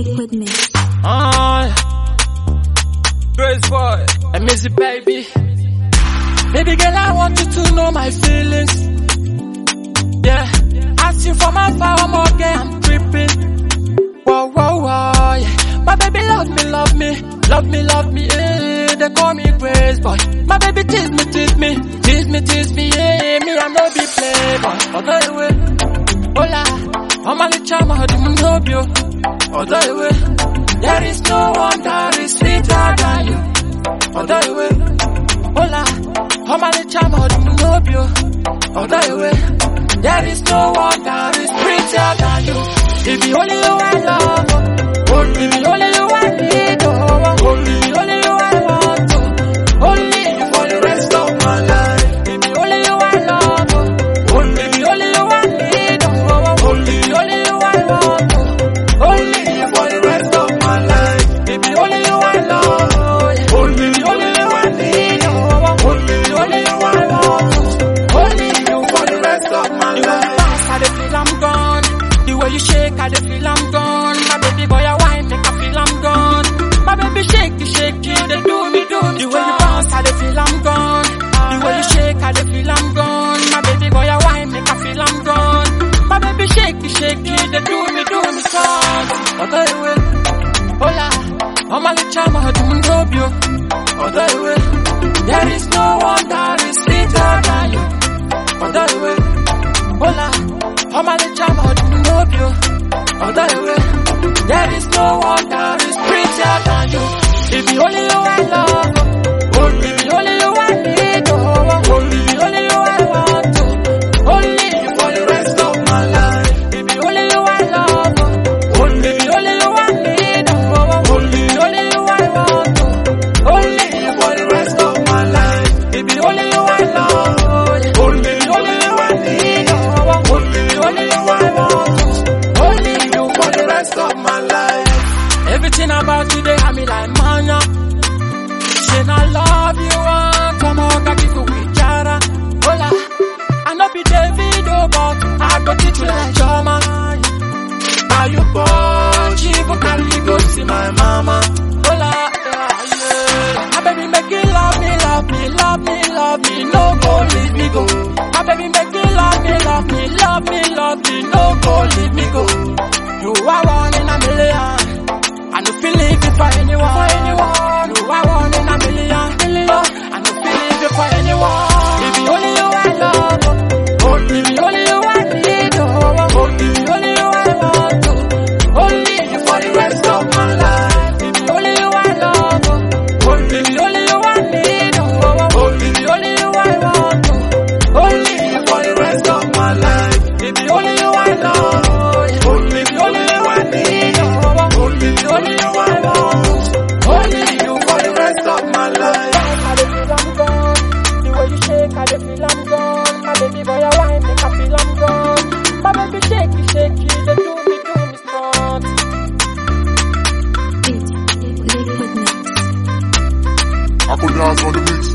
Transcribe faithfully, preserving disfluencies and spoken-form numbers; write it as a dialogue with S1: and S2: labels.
S1: Liquid Mix.
S2: Ah, Grace boy, I miss you, baby. Baby girl, I want you to know my feelings. Yeah, ask you for my power, more girl, I'm tripping. Whoa, whoa, whoa, yeah. My baby love me, love me, love me, love me, eh. They call me Grace boy. My baby tease me, tease me, tease me, tease me, eh. Me, I know be playboy. Other way, hola, I'm a little charmer, how do you know you? Other way, there is no one that is sweeter than you. Other way, hola, I'm a little charmer, how do you know you? Other way, there is no one that is prettier than you. If the only you I love, oh, if the only you I need, oh, only the only you I want, oh, only you for the rest of my life. If the only you I love, oh, only the only you I need, oh, only the only you I want, oh, only you for the rest of my life. If the only you I love, oh, only the only you I need, oh, only the only you I want, oh, only you for the rest of my life. I dey feel I'm gone. The way you shake, I dey feel I'm gone. My baby boy, I whine, make I feel I'm gone. My baby shake, you shake, you they do me, do me. The way you bounce, I dey feel I'm gone. The way you shake, I dey feel I'm gone. My baby boy, I whine, make I feel I'm gone. My baby shake, you shake, you they do me, do me strong. Other way, hola, I'm a little charmer, how do you know you? Other way, there is no one that is sweeter than you. Other way, hola, I'm a little charmer, how do you know you? Other way, there is no one that is prettier than you. If the only you I love, only the only you I need, oh, only the only you I want, oh, only you for the rest of my life. If the only you I love, only the only you I need, oh, only the only you I want, oh, only you for the rest of my life. If the only you I love, only the only you I need, oh, only the only you I want, only you for the rest of my life. Everything about you, they have me like mania. Saying I love you, and come on, I give you with Jara. Hola, I know be David, oh, but I go teach you like Joma. Now you born, she will carry go see my mama. Hola, yeah, yeah. My baby make you love me, love me, love me, love me, no go leave me go. My baby make you love me, love me, love me, love me, no go leave me go. You are one in a million. I no feel leave it for anyone, for anyone. You are one in a million, million. I no feel leave it for anyone. If the only you I love, only the only you I need, oh, only the only you I want, oh, only you for the rest of my life. If the only you I love, only the only you I need, oh, only the only you I want, oh, only you for the rest of my life. If the only you I love, only the only you I need, oh, only the only you I want, only you for the rest of my life. I dey feel I'm gone. The way you shake, I dey feel I'm gone. My baby boy, I whine, make I feel I'm gone. My baby shake, you shake, you they do me, do me strong.
S1: Liquid Mix.
S3: I could dance on the mix.